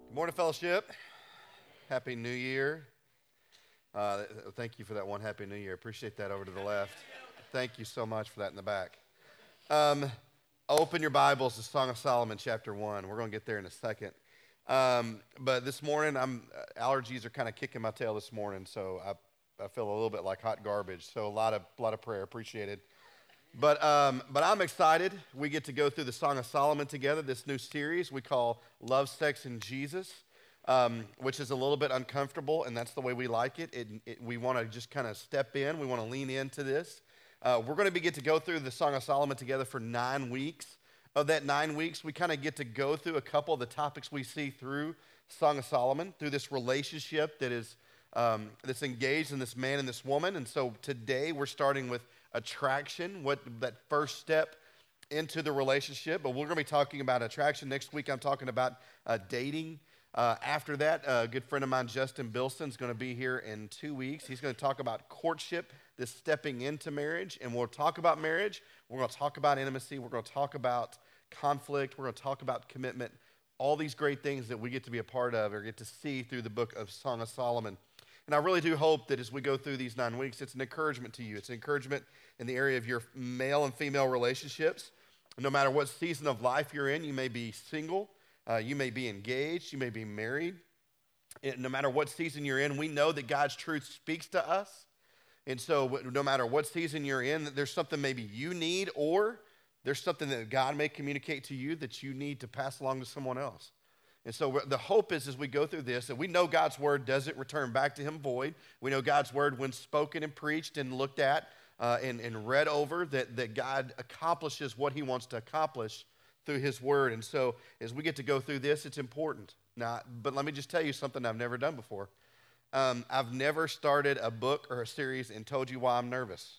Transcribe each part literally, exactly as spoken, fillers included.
Good morning, fellowship. Happy New Year. Uh, thank you for that one Happy New Year. Appreciate that over to the left. Thank you so much for that in the back. Um, open your Bibles to Song of Solomon, chapter one. We're going to get there in a second. Um, but this morning, I'm allergies are kind of kicking my tail this morning, so I, I feel a little bit like hot garbage. So a lot of a lot of prayer appreciated. But um, but I'm excited. We get to go through the Song of Solomon together, this new series we call Love, Sex, and Jesus, um, which is a little bit uncomfortable, and that's the way we like it. it, it we want to just kind of step in. We want to lean into this. Uh, we're going to be get to go through the Song of Solomon together for nine weeks. Of that nine weeks, we kind of get to go through a couple of the topics we see through Song of Solomon, through this relationship that is um, that's engaged in this man and this woman. And so today we're starting with attraction, what that first step into the relationship. But we're going to be talking about attraction. Next week, I'm talking about uh, dating. Uh, after that, a good friend of mine, Justin Bilson, is going to be here in two weeks. He's going to talk about courtship, this stepping into marriage. And we'll talk about marriage. We're going to talk about intimacy. We're going to talk about conflict. We're going to talk about commitment. All these great things that we get to be a part of or get to see through the book of Song of Solomon. And I really do hope that as we go through these nine weeks, it's an encouragement to you. It's an encouragement in the area of your male and female relationships. No matter what season of life you're in, you may be single, uh, you may be engaged, you may be married. It, no matter what season you're in, we know that God's truth speaks to us. And so no matter what season you're in, there's something maybe you need, or there's something that God may communicate to you that you need to pass along to someone else. And so the hope is as we go through this, that we know God's word doesn't return back to him void. We know God's word, when spoken and preached and looked at uh, and, and read over, that, that God accomplishes what he wants to accomplish through his word. And so as we get to go through this, it's important. Now, but let me just tell you something I've never done before. Um, I've never started a book or a series and told you why I'm nervous.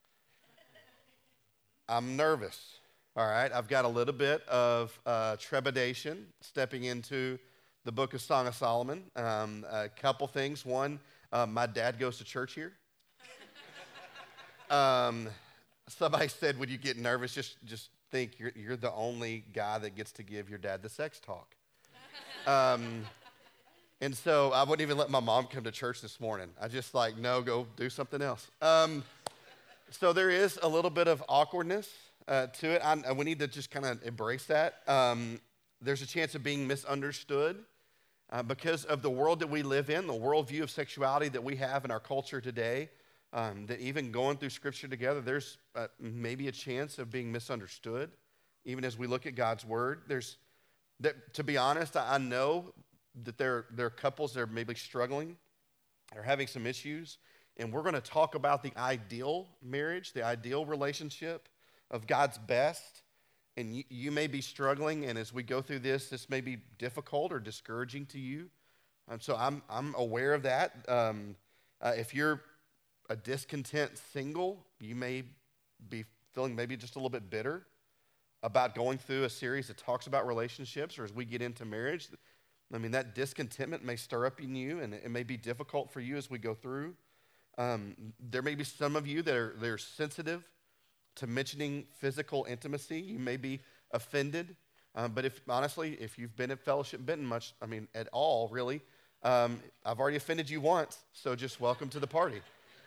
I'm nervous. All right, I've got a little bit of uh, trepidation stepping into the book of Song of Solomon. Um, a couple things. One, uh, my dad goes to church here. um, somebody said, when you get nervous, just, just think you're, you're the only guy that gets to give your dad the sex talk. Um, and so I wouldn't even let my mom come to church this morning. I just like, no, go do something else. Um, so there is a little bit of awkwardness Uh, to it. I, we need to just kind of embrace that. Um, there's a chance of being misunderstood uh, because of the world that we live in, the worldview of sexuality that we have in our culture today, um, that even going through Scripture together, there's uh, maybe a chance of being misunderstood, even as we look at God's Word. There's, that, to be honest, I, I know that there, there are couples that are maybe struggling, are having some issues, and we're going to talk about the ideal marriage, the ideal relationship of God's best, and you, you may be struggling, and as we go through this, this may be difficult or discouraging to you. Um, so I'm I'm aware of that. Um, uh, if you're a discontent single, you may be feeling maybe just a little bit bitter about going through a series that talks about relationships, or as we get into marriage, I mean, that discontentment may stir up in you, and it may be difficult for you as we go through. Um, there may be some of you that are they're sensitive to mentioning physical intimacy. You may be offended, um, but if honestly, if you've been at Fellowship Benton much, I mean, at all, really, um, I've already offended you once, so just welcome to the party.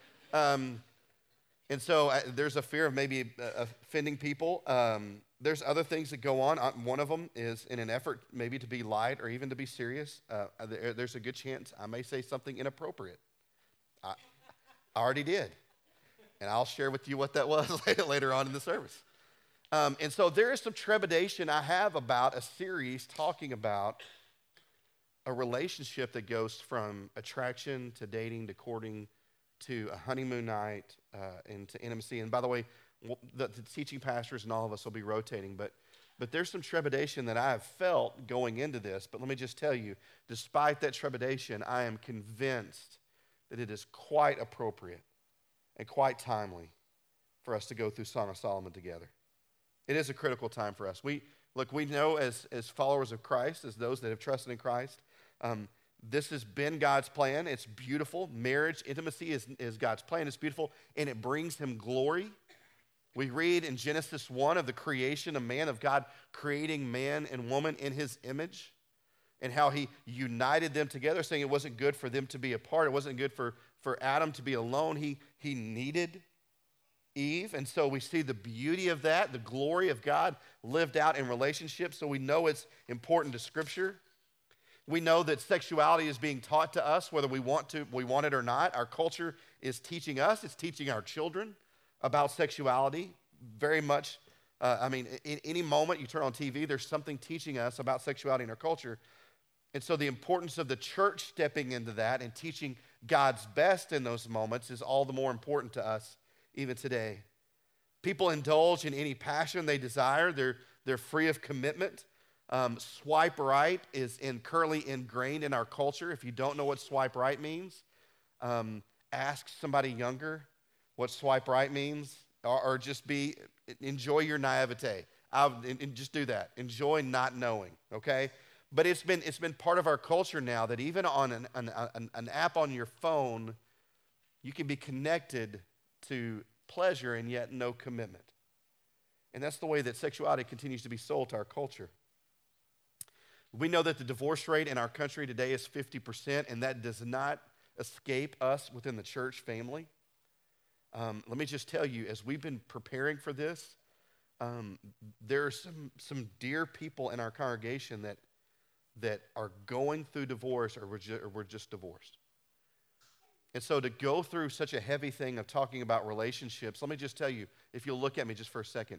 Um, and so uh, there's a fear of maybe uh, offending people. Um, there's other things that go on. Uh, one of them is in an effort maybe to be light or even to be serious. Uh, there, there's a good chance I may say something inappropriate. I, I already did. And I'll share with you what that was later on in the service. Um, and so there is some trepidation I have about a series talking about a relationship that goes from attraction to dating to courting to a honeymoon night uh, and to intimacy. And by the way, the, the teaching pastors and all of us will be rotating, but but there's some trepidation that I have felt going into this. But let me just tell you, despite that trepidation, I am convinced that it is quite appropriate and quite timely for us to go through Song of Solomon together. It is a critical time for us. We look, we know as, as followers of Christ, as those that have trusted in Christ, um, this has been God's plan. It's beautiful. Marriage, intimacy is, is God's plan. It's beautiful, and it brings him glory. We read in Genesis one of the creation of man, of God creating man and woman in his image. and how he united them together, saying it wasn't good for them to be apart. It wasn't good for, for Adam to be alone. He, he needed Eve. And so we see the beauty of that, the glory of God lived out in relationships. So we know it's important to Scripture. We know that sexuality is being taught to us, whether we want to, we want it or not. Our culture is teaching us, it's teaching our children about sexuality very much. Uh, I mean, in any moment you turn on T V, there's something teaching us about sexuality in our culture. And so the importance of the church stepping into that and teaching God's best in those moments is all the more important to us even today. People indulge in any passion they desire. They're, they're free of commitment. Um, swipe right is in, currently ingrained in our culture. If you don't know what swipe right means, um, ask somebody younger what swipe right means, or, or just be, enjoy your naivete. I'll, and, and just do that. Enjoy not knowing, okay? But it's been, it's been part of our culture now that even on an, an, an, an app on your phone, you can be connected to pleasure and yet no commitment. And that's the way that sexuality continues to be sold to our culture. We know that the divorce rate in our country today is fifty percent, and that does not escape us within the church family. Um, let me just tell you, as we've been preparing for this, um, there are some, some dear people in our congregation that that are going through divorce or were, ju- or were just divorced. And so to go through such a heavy thing of talking about relationships, let me just tell you, if you'll look at me just for a second,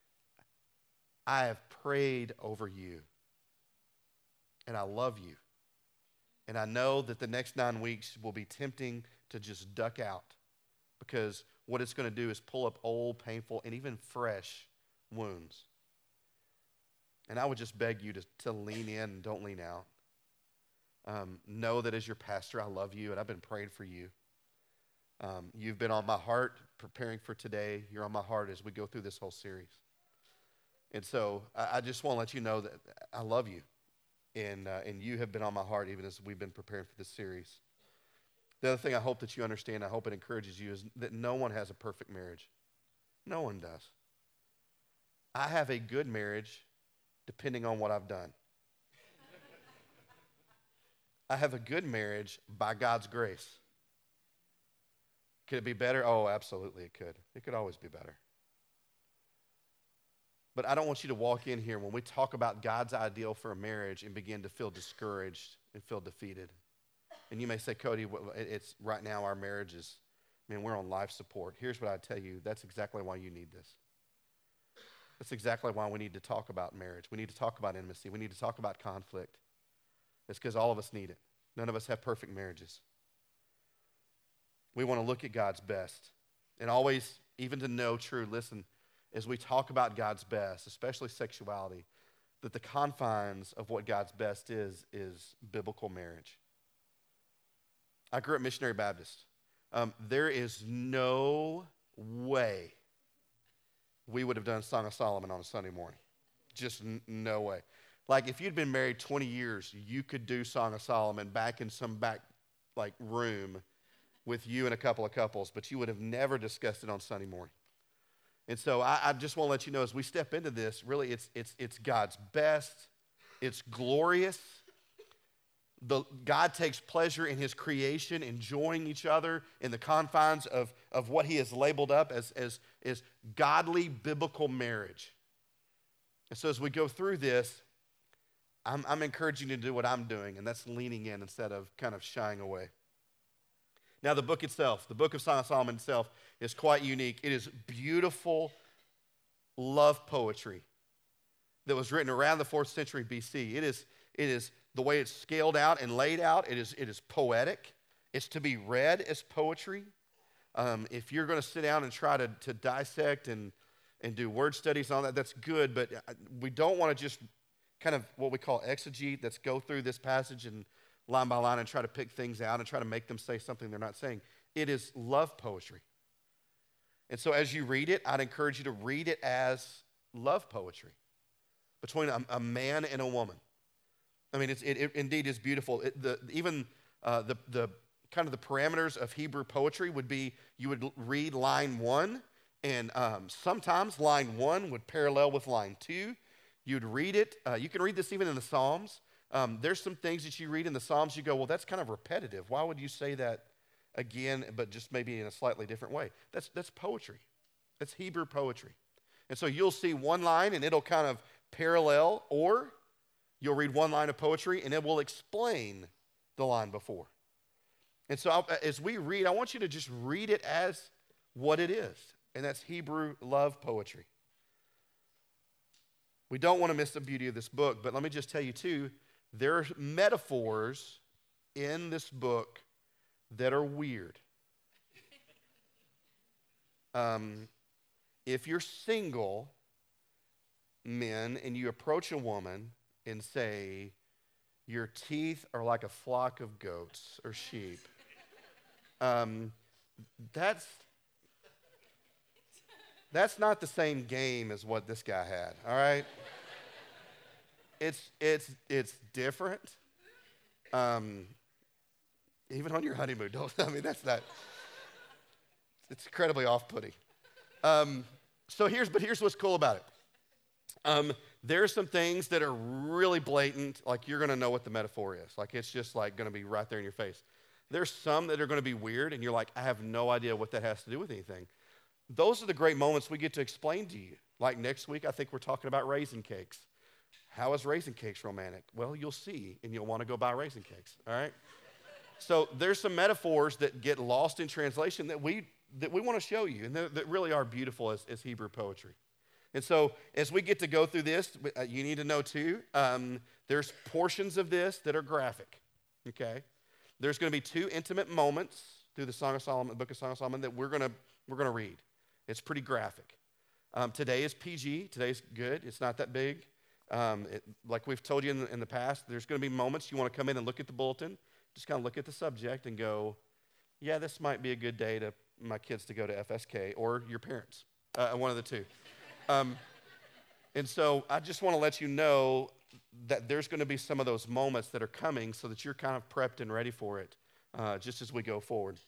I have prayed over you, and I love you. And I know that the next nine weeks will be tempting to just duck out, because what it's going to do is pull up old, painful, and even fresh wounds. And I would just beg you to, to lean in and don't lean out. Um, know that as your pastor, I love you, and I've been praying for you. Um, you've been on my heart preparing for today. You're on my heart as we go through this whole series. And so I, I just want to let you know that I love you, and, uh, and you have been on my heart even as we've been preparing for this series. The other thing I hope that you understand, I hope it encourages you, is that no one has a perfect marriage. No one does. I have a good marriage depending on what I've done. I have a good marriage by God's grace. Could it be better? Oh, absolutely it could. It could always be better. But I don't want you to walk in here when we talk about God's ideal for a marriage and begin to feel discouraged and feel defeated. And you may say, Cody, it's right now our marriage is, man, we're on life support. Here's what I tell you. That's exactly why you need this. That's exactly why we need to talk about marriage. We need to talk about intimacy. We need to talk about conflict. It's because all of us need it. None of us have perfect marriages. We want to look at God's best. And always, even to know true, listen, as we talk about God's best, especially sexuality, that the confines of what God's best is, is biblical marriage. I grew up Missionary Baptist. Um, there is no way we would have done Song of Solomon on a Sunday morning. Just n- no way. Like if you'd been married twenty years, you could do Song of Solomon back in some back like room with you and a couple of couples, but you would have never discussed it on Sunday morning. And so I, I just want to let you know, as we step into this, really it's it's it's God's best. It's glorious. The, God takes pleasure in his creation, enjoying each other in the confines of, of what he has labeled up as, as, as godly biblical marriage. And so as we go through this, I'm, I'm encouraging you to do what I'm doing, and that's leaning in instead of kind of shying away. Now the book itself, the book of Song of Solomon itself, is quite unique. It is beautiful love poetry that was written around the fourth century B C. It is, it is the way it's scaled out and laid out, it is, it is poetic. It's to be read as poetry. Um, if you're going to sit down and try to, to dissect and, and do word studies and all that, that's good, but we don't want to just kind of what we call exegete, that's go through this passage and line by line and try to pick things out and try to make them say something they're not saying. It is love poetry. And so as you read it, I'd encourage you to read it as love poetry between a, a man and a woman. I mean, it's, it, it indeed is beautiful. It, the, even uh, the, the kind of the parameters of Hebrew poetry would be you would read line one, and um, sometimes line one would parallel with line two. You'd read it. Uh, you can read this even in the Psalms. Um, there's some things that you read in the Psalms, you go, well, that's kind of repetitive. Why would you say that again, but just maybe in a slightly different way? That's, that's poetry. That's Hebrew poetry. And so you'll see one line and it'll kind of parallel, or you'll read one line of poetry and it will explain the line before. And so I'll, as we read, I want you to just read it as what it is, and that's Hebrew love poetry. We don't want to miss the beauty of this book, but let me just tell you too, there are metaphors in this book that are weird. Um, if you're single men and you approach a woman and say, your teeth are like a flock of goats or sheep, um, that's that's not the same game as what this guy had, all right? It's it's it's different. Um, even on your honeymoon, don't, I mean, that's not, it's incredibly off-putting. Um, so here's, but here's what's cool about it. Um, there are some things that are really blatant, like you're gonna know what the metaphor is. Like it's just like gonna be right there in your face. There's some that are gonna be weird and you're like, I have no idea what that has to do with anything. Those are the great moments we get to explain to you. Like next week, I think we're talking about raisin cakes. How is raisin cakes romantic? Well, you'll see, and you'll wanna go buy raisin cakes, all right? So there's some metaphors that get lost in translation that we that we want to show you, and that really are beautiful as, as Hebrew poetry. And so as we get to go through this, you need to know too, um, there's portions of this that are graphic, okay? There's going to be two intimate moments through the Song of Solomon, the book of Song of Solomon, that we're going to we're going to read. It's pretty graphic. Um, today is P G. Today's good. It's not that big. Um, it, like we've told you in the, in the past, there's going to be moments you want to come in and look at the bulletin, just kind of look at the subject and go, yeah, this might be a good day to my kids to go to F S K, or your parents, uh, one of the two. Um, and so I just want to let you know that there's going to be some of those moments that are coming so that you're kind of prepped and ready for it uh, just as we go forward.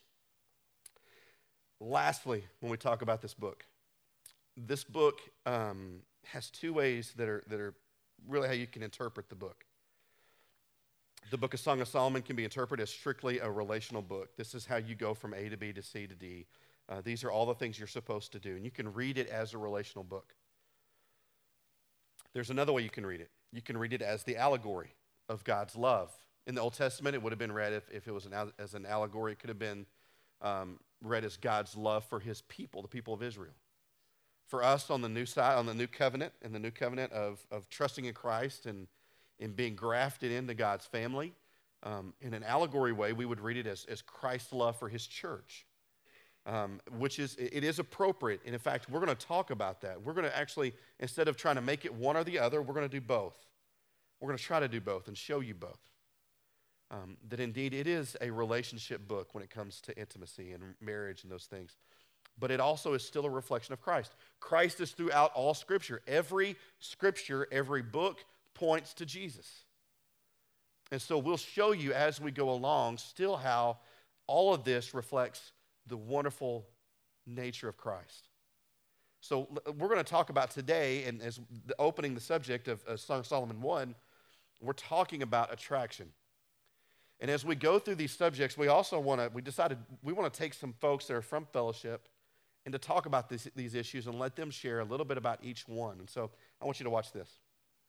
Lastly, when we talk about this book, this book um, has two ways that are, that are really how you can interpret the book. The book of Song of Solomon can be interpreted as strictly a relational book. This is how you go from A to B to C to D. Uh, these are all the things you're supposed to do, and you can read it as a relational book. There's another way you can read it. You can read it as the allegory of God's love. In the Old Testament, it would have been read if, if it was an, as an allegory. It could have been um, read as God's love for his people, the people of Israel. For us on the new side, on the new covenant, and the new covenant of, of trusting in Christ and in being grafted into God's family, um, in an allegory way, we would read it as, as Christ's love for his church, um, which is, it is appropriate. And in fact, we're going to talk about that. We're going to actually, instead of trying to make it one or the other, we're going to do both. We're going to try to do both and show you both. Um, that indeed it is a relationship book when it comes to intimacy and marriage and those things. But it also is still a reflection of Christ. Christ is throughout all Scripture. Every Scripture, every book points to Jesus. And so we'll show you as we go along still how all of this reflects the wonderful nature of Christ. So we're going to talk about today, and as the opening the subject of uh, Song of Solomon one, we're talking about attraction. And as we go through these subjects, we also want to, we decided we want to take some folks that are from fellowship and to talk about this, these issues and let them share a little bit about each one. And so I want you to watch this.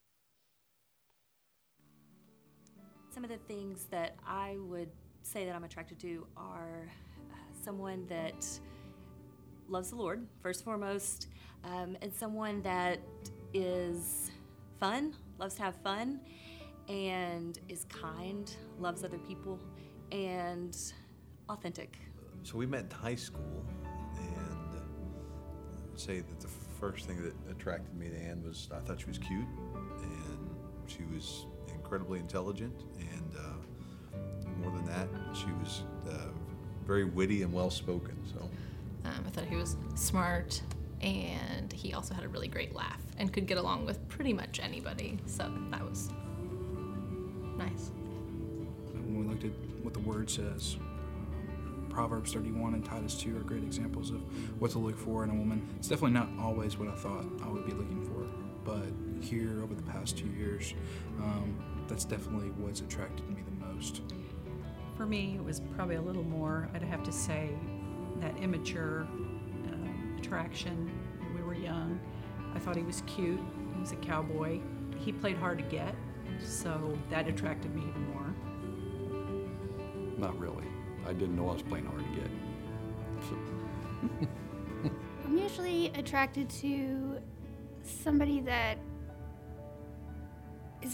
Some of the things that I would say that I'm attracted to are uh, someone that loves the Lord, first and foremost, um, and someone that is fun, loves to have fun, and is kind, loves other people, and authentic. So we met in high school, and I would say that the first thing that attracted me to Ann was I thought she was cute, and she was incredibly intelligent, and uh, more than that, she was uh, very witty and well-spoken. So um, I thought he was smart, and he also had a really great laugh and could get along with pretty much anybody. So that was nice. When we looked at what the Word says, um, Proverbs thirty-one and Titus two are great examples of what to look for in a woman. It's definitely not always what I thought I would be looking for, but here over the past two years, um, that's definitely what's attracted me the most. For me, it was probably a little more, I'd have to say, that immature um, attraction. We were young. I thought he was cute. He was a cowboy. He played hard to get, so that attracted me even more. Not really. I didn't know I was playing hard to get. So. I'm usually attracted to somebody that is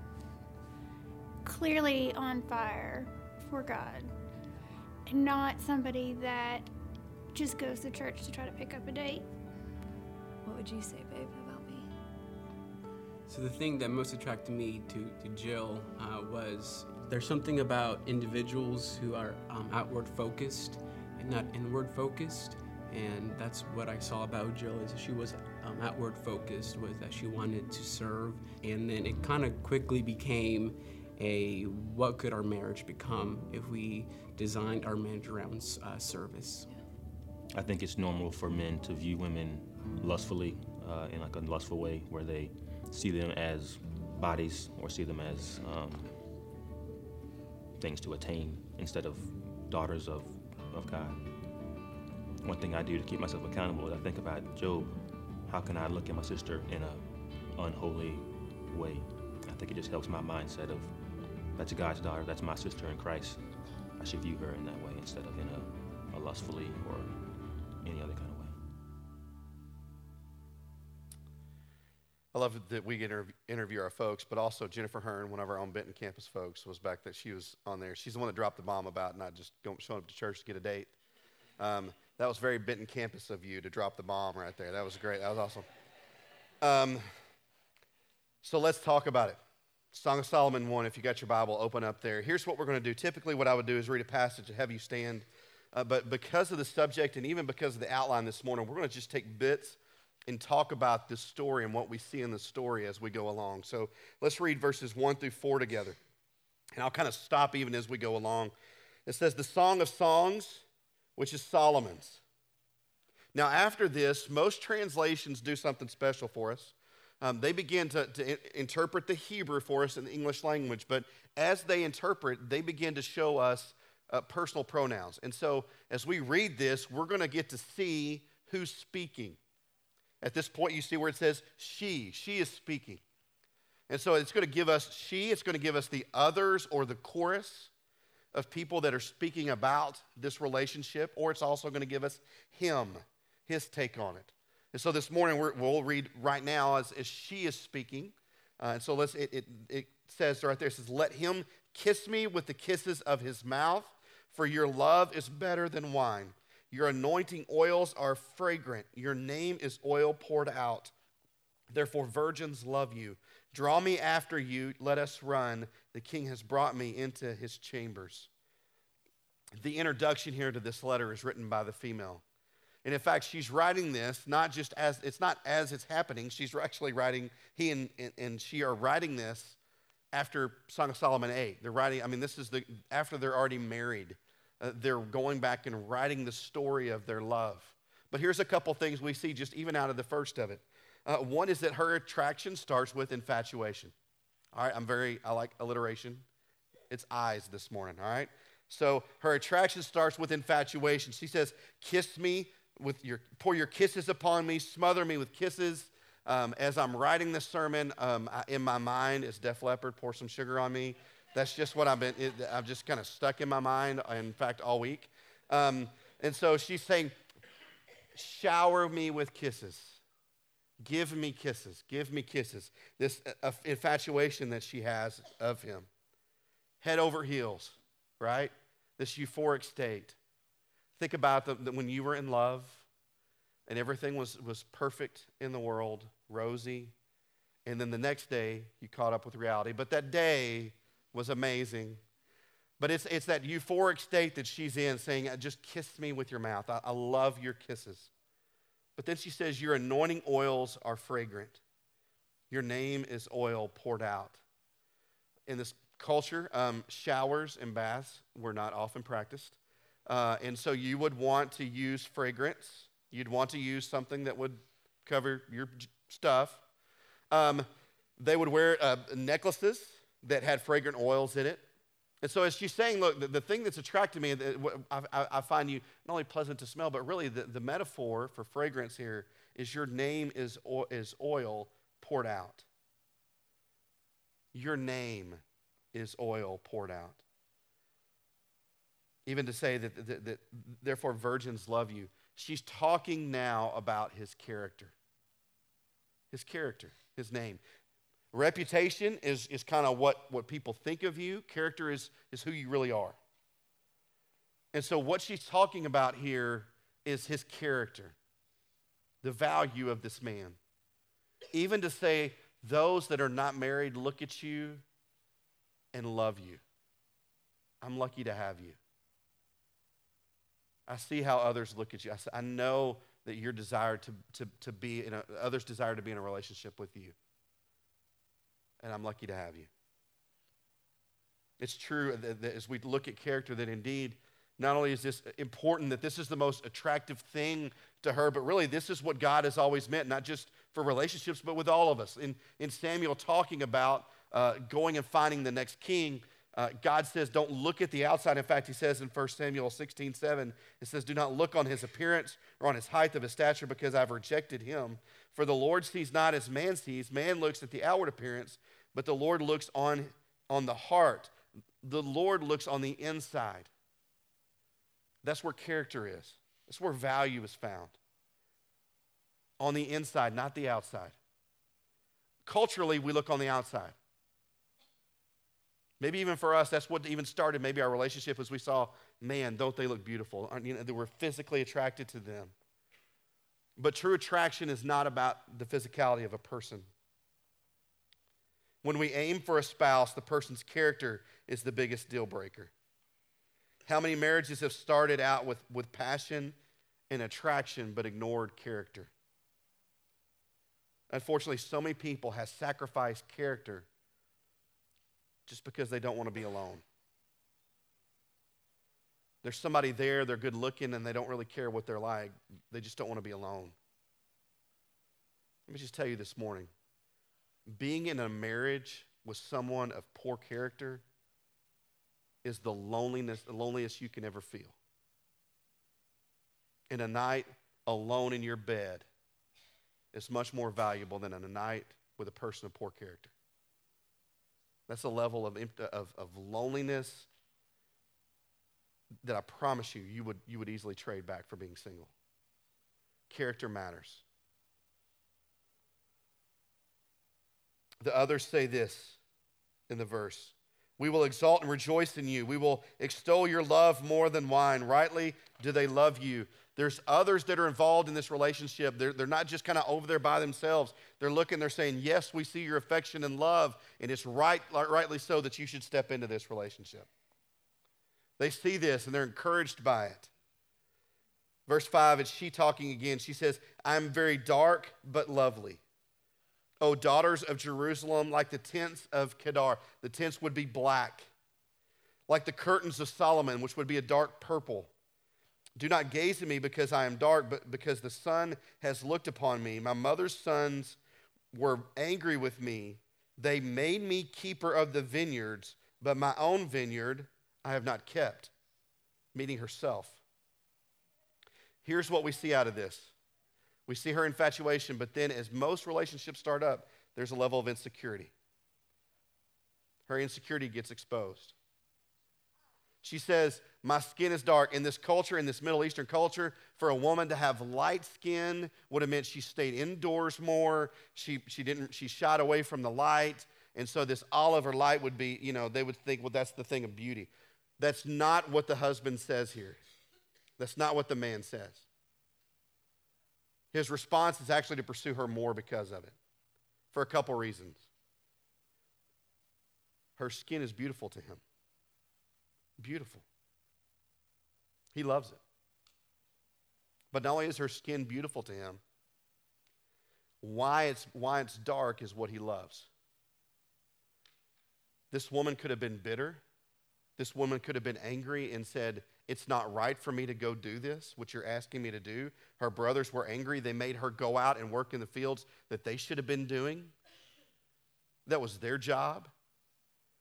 clearly on fire for God, and not somebody that just goes to church to try to pick up a date. What would you say, babe, about me? So the thing that most attracted me to, to Jill uh, was there's something about individuals who are um, outward focused and not inward focused. And that's what I saw about Jill, is she was um, outward focused, was that she wanted to serve. And then it kind of quickly became a, what could our marriage become if we designed our marriage around uh, service? I think it's normal for men to view women lustfully, uh, in like a lustful way, where they see them as bodies or see them as um, things to attain instead of daughters of, of God. One thing I do to keep myself accountable is I think about Job. How can I look at my sister in an unholy way? I think it just helps my mindset of, that's God's daughter, that's my sister in Christ. I should view her in that way instead of in a, a lustfully or any other kind of way. I love that we get interv- interview our folks, but also Jennifer Hearn, one of our own Benton campus folks, was back that she was on there. She's the one that dropped the bomb about not just going, showing up to church to get a date. Um, that was very Benton campus of you to drop the bomb right there. That was great. That was awesome. Um, so let's talk about it. Song of Solomon one, if you got your Bible, open up there. Here's what we're going to do. Typically what I would do is read a passage and have you stand. Uh, but because of the subject and even because of the outline this morning, we're going to just take bits and talk about this story and what we see in the story as we go along. So let's read verses one through four together. And I'll kind of stop even as we go along. It says, the Song of Songs, which is Solomon's. Now after this, most translations do something special for us. Um, they begin to, to in- interpret the Hebrew for us in the English language, but as they interpret, they begin to show us uh, personal pronouns. And so as we read this, we're going to get to see who's speaking. At this point, you see where it says she. She is speaking. And so it's going to give us she, it's going to give us the others or the chorus of people that are speaking about this relationship, or it's also going to give us him, his take on it. And so this morning, we're, we'll read right now as, as she is speaking. Uh, and so let's, it, it, it says right there, it says, let him kiss me with the kisses of his mouth, for your love is better than wine. Your anointing oils are fragrant. Your name is oil poured out. Therefore, virgins love you. Draw me after you. Let us run. The king has brought me into his chambers. The introduction here to this letter is written by the female. And in fact, she's writing this not just as, it's not as it's happening. She's actually writing, he and, and, and she are writing this after Song of Solomon eight. They're writing, I mean, this is the after they're already married. Uh, they're going back and writing the story of their love. But here's a couple things we see just even out of the first of it. Uh, one is that her attraction starts with infatuation. All right, I'm very, I like alliteration. It's eyes this morning, all right? So her attraction starts with infatuation. She says, kiss me with your, pour your kisses upon me, smother me with kisses. Um, as I'm writing this sermon, um, I, in my mind is Def Leppard, pour some sugar on me. That's just what I've been, it, I've just kind of stuck in my mind, in fact, all week. Um, and so she's saying, shower me with kisses. Give me kisses. Give me kisses. This uh, infatuation that she has of him. Head over heels, right? This euphoric state. Think about the, the, when you were in love and everything was, was perfect in the world, rosy, and then the next day you caught up with reality. But that day was amazing. But it's, it's that euphoric state that she's in, saying, just kiss me with your mouth. I, I love your kisses. But then she says, your anointing oils are fragrant. Your name is oil poured out. In this culture, um, showers and baths were not often practiced. Uh, and so you would want to use fragrance. You'd want to use something that would cover your stuff. Um, they would wear uh, necklaces that had fragrant oils in it. And so as she's saying, look, the, the thing that's attracted me, that I, I, I find you not only pleasant to smell, but really the, the metaphor for fragrance here is your name is, is oil poured out. Your name is oil poured out. Even to say that, that, that therefore virgins love you. She's talking now about his character. His character, his name. Reputation is, is kind of what, what people think of you. Character is, is who you really are. And so what she's talking about here is his character, the value of this man. Even to say those that are not married look at you and love you. I'm lucky to have you. I see how others look at you. I, I know that your desire to, to, to be in a, others desire to be in a relationship with you. And I'm lucky to have you. It's true that, that as we look at character, that indeed, not only is this important, that this is the most attractive thing to her, but really this is what God has always meant, not just for relationships, but with all of us. In, in Samuel talking about uh, going and finding the next king, uh, God says, don't look at the outside. In fact, he says in First Samuel sixteen seven, it says, do not look on his appearance or on his height of his stature, because I've rejected him. For the Lord sees not as man sees. Man looks at the outward appearance, but the Lord looks on, on the heart. The Lord looks on the inside. That's where character is. That's where value is found. On the inside, not the outside. Culturally, we look on the outside. Maybe even for us, that's what even started maybe our relationship, as we saw, man, don't they look beautiful? You know, that we're physically attracted to them. But true attraction is not about the physicality of a person. When we aim for a spouse, the person's character is the biggest deal breaker. How many marriages have started out with, with passion and attraction but ignored character? Unfortunately, so many people have sacrificed character just because they don't want to be alone. There's somebody there, they're good looking, and they don't really care what they're like. They just don't want to be alone. Let me just tell you this morning, being in a marriage with someone of poor character is the loneliness, the loneliest you can ever feel. In a night alone in your bed is much more valuable than in a night with a person of poor character. That's a level of, of, of loneliness that I promise you, you would, you would easily trade back for being single. Character matters. The others say this in the verse. We will exalt and rejoice in you. We will extol your love more than wine. Rightly do they love you. There's others that are involved in this relationship. They're, they're not just kind of over there by themselves. They're looking, they're saying, yes, we see your affection and love, and it's right, rightly so that you should step into this relationship. They see this, and they're encouraged by it. Verse five, it's she talking again. She says, I'm very dark but lovely. O daughters of Jerusalem, like the tents of Kedar. The tents would be black. Like the curtains of Solomon, which would be a dark purple. Do not gaze at me because I am dark, but because the sun has looked upon me. My mother's sons were angry with me. They made me keeper of the vineyards, but my own vineyard I have not kept, meaning herself. Here's what we see out of this. We see her infatuation, but then as most relationships start up, there's a level of insecurity. Her insecurity gets exposed. She says, my skin is dark. In this culture, in this Middle Eastern culture, for a woman to have light skin would have meant she stayed indoors more. She, she didn't, she shied away from the light. And so this olive or light would be, you know, they would think, well, that's the thing of beauty. That's not what the husband says here. That's not what the man says. His response is actually to pursue her more because of it, for a couple reasons. Her skin is beautiful to him. Beautiful. He loves it. But not only is her skin beautiful to him, why it's, why it's dark is what he loves. This woman could have been bitter. This woman could have been angry and said, it's not right for me to go do this, what you're asking me to do. Her brothers were angry. They made her go out and work in the fields that they should have been doing. That was their job.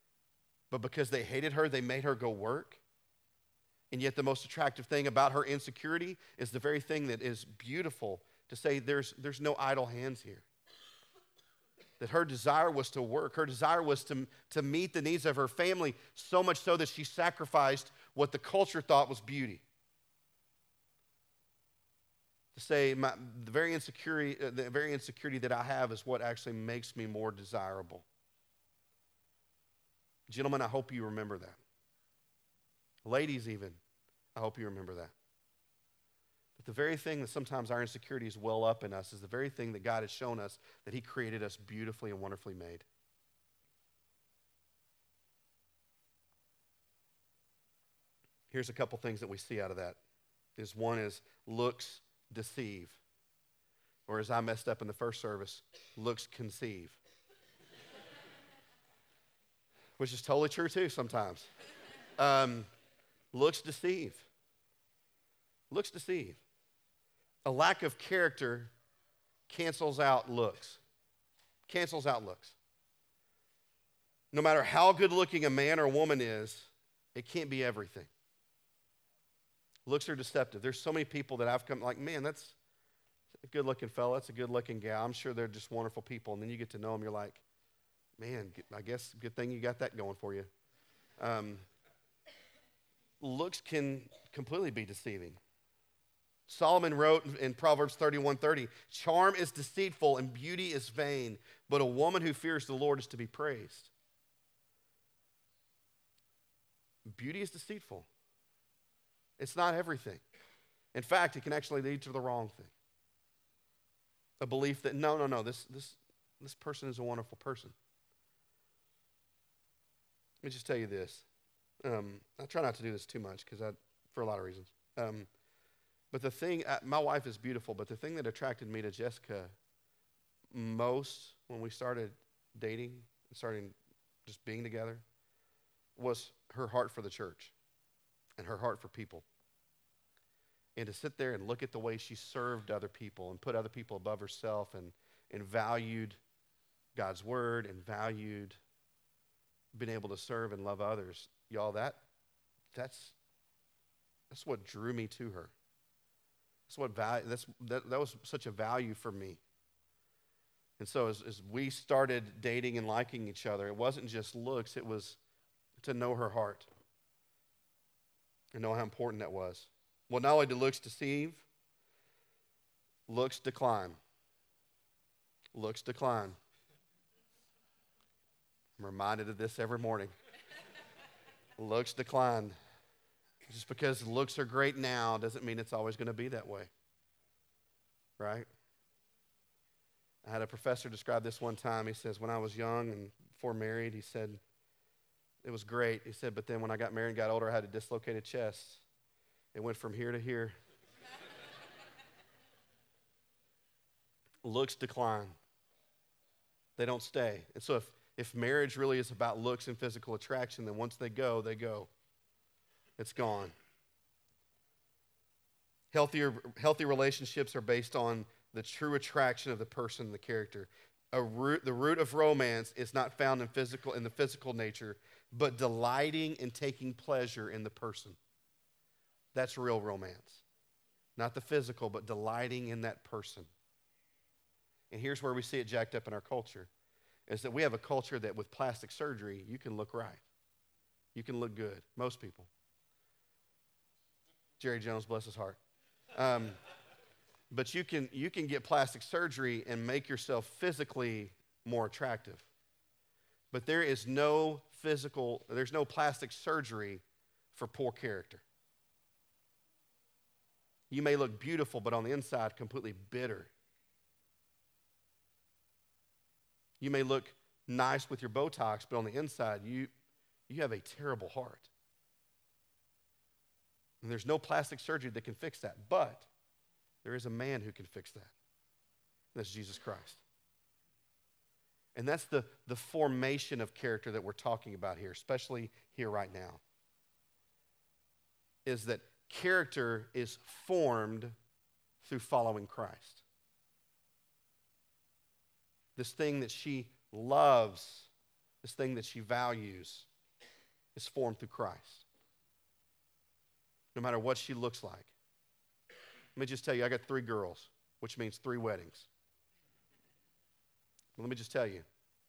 but because they hated her, they made her go work. And yet the most attractive thing about her insecurity is the very thing that is beautiful, to say there's, there's no idle hands here. That her desire was to work. Her desire was to, to meet the needs of her family, so much so that she sacrificed what the culture thought was beauty. To say my, the, very insecurity, the very insecurity that I have is what actually makes me more desirable. Gentlemen, I hope you remember that. Ladies even, I hope you remember that. But the very thing that sometimes our insecurities well up in us is the very thing that God has shown us that he created us beautifully and wonderfully made. Here's a couple things that we see out of that. Is one is looks deceive. Or as I messed up in the first service, looks conceive. Which is totally true too sometimes. Um, looks deceive. Looks deceive. A lack of character cancels out looks. Cancels out looks. No matter how good looking a man or woman is, it can't be everything. Looks are deceptive. There's so many people that I've come like, man, that's a good looking fella. That's a good looking gal. I'm sure they're just wonderful people. And then you get to know them. You're like, man, I guess good thing you got that going for you. Um, looks can completely be deceiving. Solomon wrote in Proverbs thirty-one thirty, charm is deceitful and beauty is vain, but a woman who fears the Lord is to be praised. Beauty is deceitful. It's not everything. In fact, it can actually lead to the wrong thing. A belief that, no, no, no, this, this, this person is a wonderful person. Let me just tell you this. Um, I try not to do this too much because I, for a lot of reasons. Um, but the thing, uh, my wife is beautiful, but the thing that attracted me to Jessica most when we started dating and starting just being together was her heart for the church and her heart for people. And to sit there and look at the way she served other people and put other people above herself and, and valued God's word and valued being able to serve and love others. Y'all, that that's that's what drew me to her. That's what value, that's, that, that was such a value for me. And so as, as we started dating and liking each other, it wasn't just looks, it was to know her heart and know how important that was. Well, not only do looks deceive, looks decline. Looks decline. I'm reminded of this every morning. Looks decline. Just because looks are great now doesn't mean it's always going to be that way. Right? I had a professor describe this one time. He says, when I was young and before married, he said, it was great. He said, but then when I got married and got older, I had a dislocated chest. It went from here to here. Looks decline. They don't stay. And so if, if marriage really is about looks and physical attraction, then once they go, they go. It's gone. Healthier, healthy relationships are based on the true attraction of the person and the character. A root, the root of romance is not found in physical in the physical nature, but delighting and taking pleasure in the person. That's real romance. Not the physical, but delighting in that person. And here's where we see it jacked up in our culture, is that we have a culture that with plastic surgery, you can look right. You can look good. Most people. Jerry Jones, bless his heart. Um, but you can, you can get plastic surgery and make yourself physically more attractive. But there is no physical, there's no plastic surgery for poor character. You may look beautiful, but on the inside, completely bitter. You may look nice with your Botox, but on the inside, you, you have a terrible heart. And there's no plastic surgery that can fix that. But there is a man who can fix that. And that's Jesus Christ. And that's the, the formation of character that we're talking about here, especially here right now. Is that character is formed through following Christ. This thing that she loves, this thing that she values, is formed through Christ. No matter what she looks like. Let me just tell you, I got three girls, which means three weddings. Let me just tell you,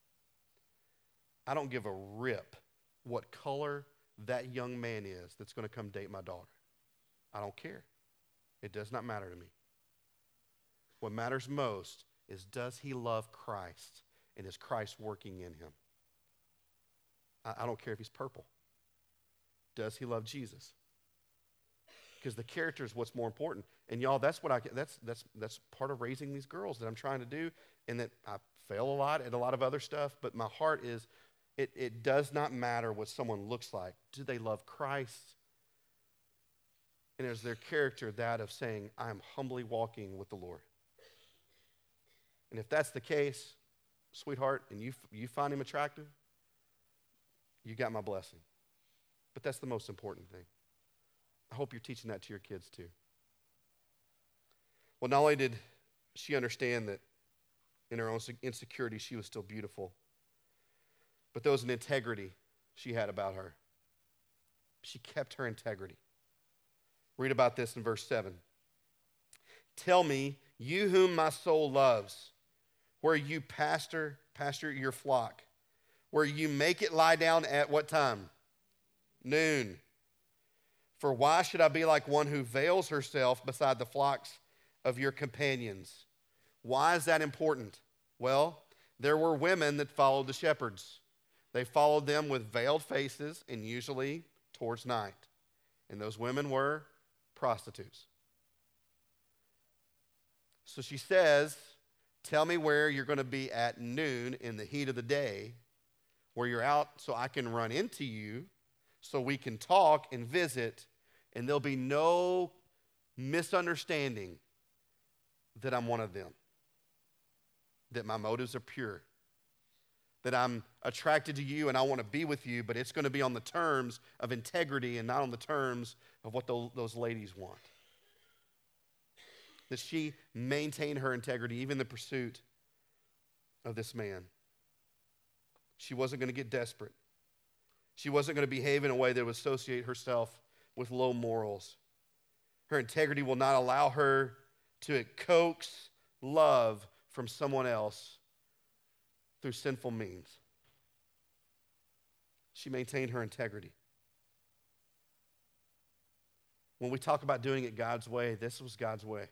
I don't give a rip what color that young man is that's going to come date my daughter. I don't care. It does not matter to me. What matters most is, does he love Christ, and is Christ working in him? I, I don't care if he's purple. Does he love Jesus? Because the character is what's more important. And y'all, that's what I that's that's that's part of raising these girls that I'm trying to do, and that I fail a lot at a lot of other stuff, but my heart is, it, it does not matter what someone looks like. Do they love Christ? And is their character that of saying, I'm humbly walking with the Lord? And if that's the case, sweetheart, and you you find him attractive, you got my blessing. But that's the most important thing. I hope you're teaching that to your kids too. Well, not only did she understand that in her own insecurity she was still beautiful, but there was an integrity she had about her. She kept her integrity. Read about this in verse seven. Tell me, you whom my soul loves, where you pastor, pasture your flock, where you make it lie down at what time? Noon. For why should I be like one who veils herself beside the flocks of your companions? Why is that important? Well, there were women that followed the shepherds. They followed them with veiled faces and usually towards night. And those women were prostitutes. So she says, tell me where you're going to be at noon in the heat of the day, where you're out so I can run into you, so we can talk and visit, and there'll be no misunderstanding that I'm one of them, that my motives are pure, that I'm attracted to you and I want to be with you, but it's going to be on the terms of integrity and not on the terms of what the, those ladies want. That she maintained her integrity, even in the pursuit of this man. She wasn't going to get desperate. She wasn't going to behave in a way that would associate herself with low morals. Her integrity will not allow her to coax love from someone else through sinful means. She maintained her integrity. When we talk about doing it God's way, this was God's way.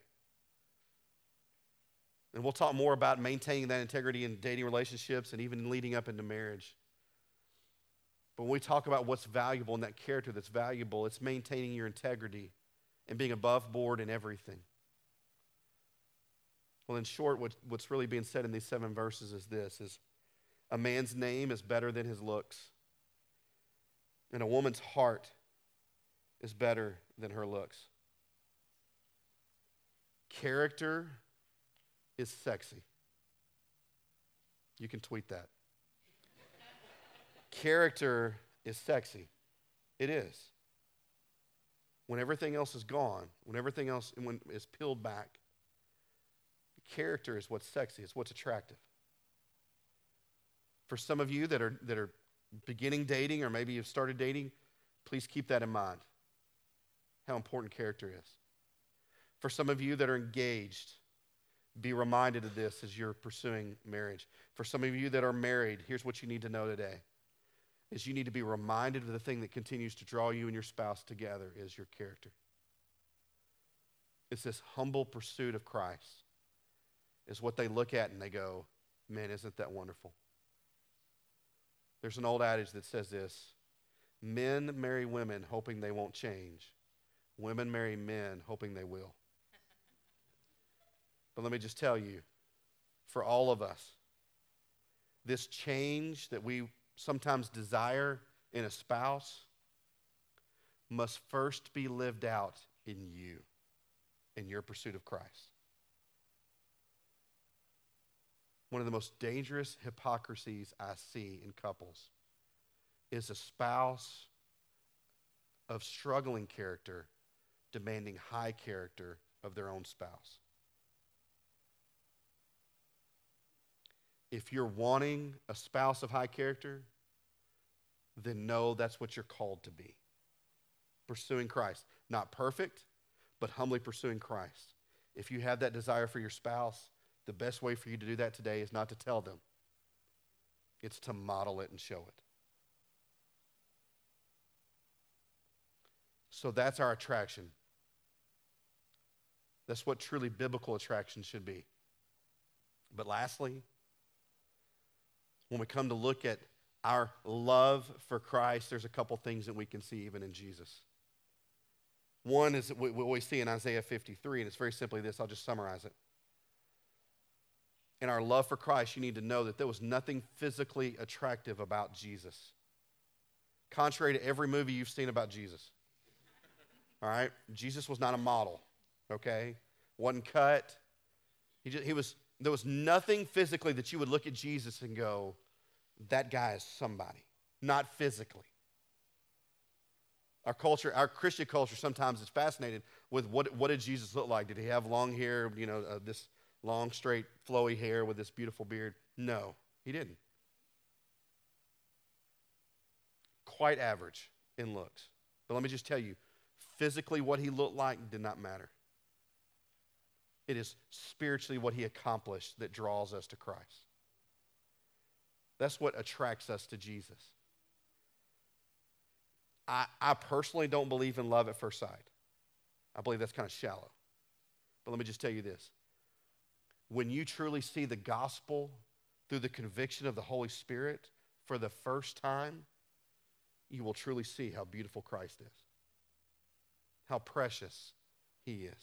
And we'll talk more about maintaining that integrity in dating relationships and even leading up into marriage. But when we talk about what's valuable in that character that's valuable, it's maintaining your integrity and being above board in everything. Well, in short, what, what's really being said in these seven verses is this, is a man's name is better than his looks, and a woman's heart is better than her looks. Character is sexy. You can tweet that. Character is sexy. It is. When everything else is gone, when everything else when is peeled back, character is what's sexy. It's what's attractive. For some of you that are that are beginning dating, or maybe you've started dating, please keep that in mind. How important character is. For some of you that are engaged, be reminded of this as you're pursuing marriage. For some of you that are married, here's what you need to know today. Is you need to be reminded of the thing that continues to draw you and your spouse together is your character. It's this humble pursuit of Christ. Is what they look at and they go, man, isn't that wonderful? There's an old adage that says this, men marry women hoping they won't change. Women marry men hoping they will. But let me just tell you, for all of us, this change that we sometimes desire in a spouse must first be lived out in you, in your pursuit of Christ. One of the most dangerous hypocrisies I see in couples is a spouse of struggling character demanding high character of their own spouse. If you're wanting a spouse of high character, then know that's what you're called to be. Pursuing Christ. Not perfect, but humbly pursuing Christ. If you have that desire for your spouse, the best way for you to do that today is not to tell them. It's to model it and show it. So that's our attraction. That's what truly biblical attraction should be. But lastly, when we come to look at our love for Christ, there's a couple things that we can see even in Jesus. One is what we see in Isaiah fifty-three, and it's very simply this. I'll just summarize it. In our love for Christ, you need to know that there was nothing physically attractive about Jesus. Contrary to every movie you've seen about Jesus. All right? Jesus was not a model, okay? Wasn't cut. He, just, he was, there was nothing physically that you would look at Jesus and go, that guy is somebody. Not physically. Our culture, our Christian culture sometimes is fascinated with what, what did Jesus look like? Did he have long hair, you know, uh, this long, straight, flowy hair with this beautiful beard? No, he didn't. Quite average in looks. But let me just tell you, physically what he looked like did not matter. It is spiritually what he accomplished that draws us to Christ. That's what attracts us to Jesus. I, I personally don't believe in love at first sight. I believe that's kind of shallow. But let me just tell you this. When you truly see the gospel through the conviction of the Holy Spirit for the first time, you will truly see how beautiful Christ is, how precious he is.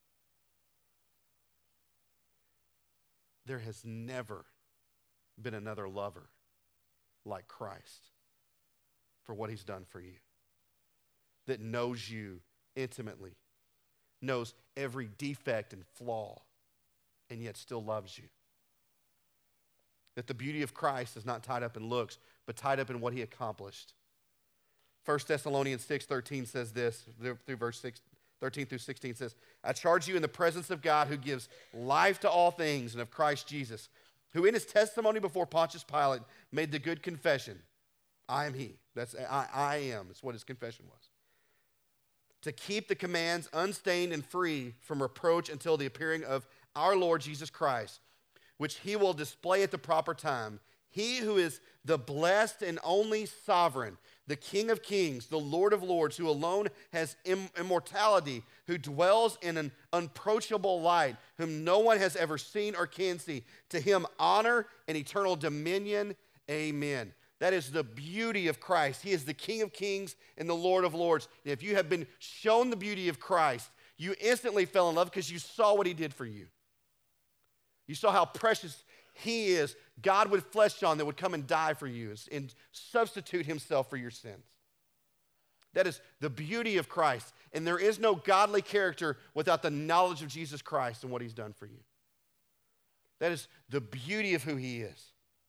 There has never been another lover like Christ for what he's done for you, that knows you intimately, knows every defect and flaw, and yet still loves you. That the beauty of Christ is not tied up in looks, but tied up in what he accomplished. First Thessalonians six thirteen says this, through verse six, thirteen through sixteen says, I charge you in the presence of God who gives life to all things and of Christ Jesus, who in his testimony before Pontius Pilate made the good confession, I am he. That's I, I am. That's what his confession was. To keep the commands unstained and free from reproach until the appearing of our Lord Jesus Christ, which he will display at the proper time. He who is the blessed and only sovereign, the King of kings, the Lord of lords, who alone has im- immortality, who dwells in an unapproachable light, whom no one has ever seen or can see. To him honor and eternal dominion. Amen. That is the beauty of Christ. He is the King of kings and the Lord of lords. And if you have been shown the beauty of Christ, you instantly fell in love because you saw what he did for you. You saw how precious he is. God with flesh on that would come and die for you and substitute himself for your sins. That is the beauty of Christ. And there is no godly character without the knowledge of Jesus Christ and what he's done for you. That is the beauty of who he is.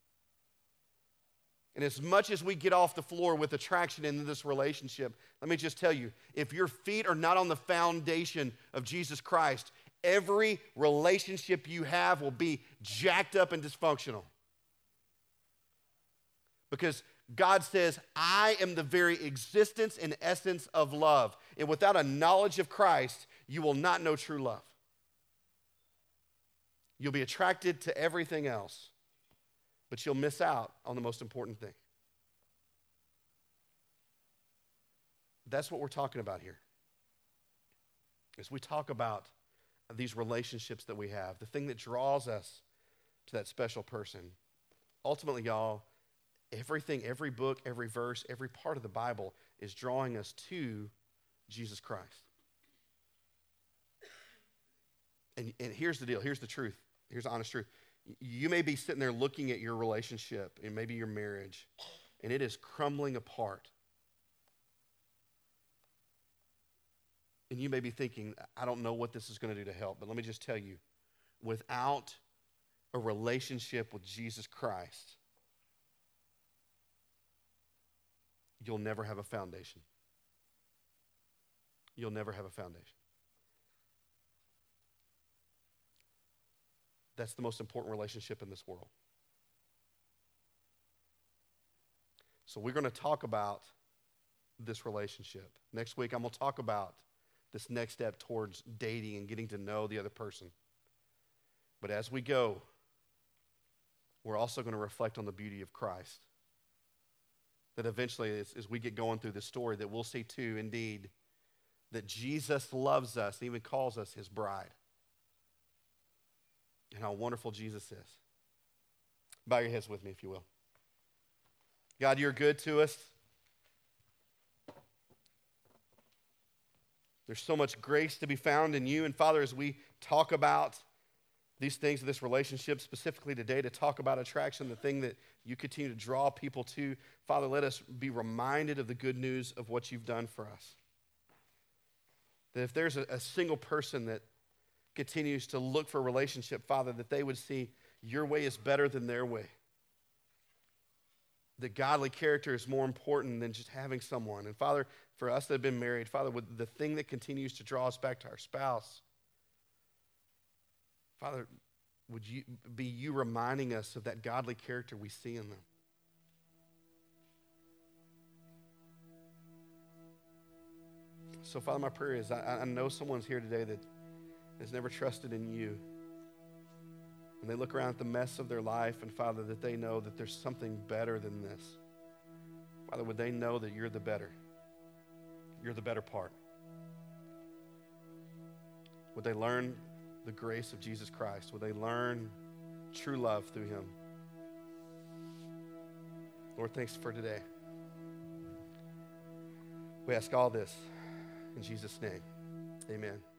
And as much as we get off the floor with attraction into this relationship, let me just tell you, if your feet are not on the foundation of Jesus Christ, every relationship you have will be jacked up and dysfunctional. Because God says, I am the very existence and essence of love. And without a knowledge of Christ, you will not know true love. You'll be attracted to everything else, but you'll miss out on the most important thing. That's what we're talking about here. As we talk about these relationships that we have, the thing that draws us to that special person. Ultimately, y'all, everything, every book, every verse, every part of the Bible is drawing us to Jesus Christ. And, and here's the deal. Here's the truth. Here's the honest truth. You may be sitting there looking at your relationship and maybe your marriage, and it is crumbling apart. And you may be thinking, I don't know what this is going to do to help. But let me just tell you, without a relationship with Jesus Christ, you'll never have a foundation. You'll never have a foundation. That's the most important relationship in this world. So we're going to talk about this relationship. Next week, I'm going to talk about this next step towards dating and getting to know the other person. But as we go, we're also going to reflect on the beauty of Christ. That eventually, as, as we get going through this story, that we'll see too, indeed, that Jesus loves us and even calls us his bride. And how wonderful Jesus is. Bow your heads with me, if you will. God, you're good to us. There's so much grace to be found in you. And Father, as we talk about these things of this relationship, specifically today to talk about attraction, the thing that you continue to draw people to, Father, let us be reminded of the good news of what you've done for us. That if there's a, a single person that continues to look for a relationship, Father, that they would see your way is better than their way. That godly character is more important than just having someone. And Father, for us that have been married, Father, with the thing that continues to draw us back to our spouse, Father, would you be you reminding us of that godly character we see in them? So, Father, my prayer is I, I know someone's here today that has never trusted in you. And they look around at the mess of their life, and Father, that they know that there's something better than this. Father, would they know that you're the better? You're the better part. Would they learn the grace of Jesus Christ? Would they learn true love through him? Lord, thanks for today. We ask all this in Jesus' name. Amen.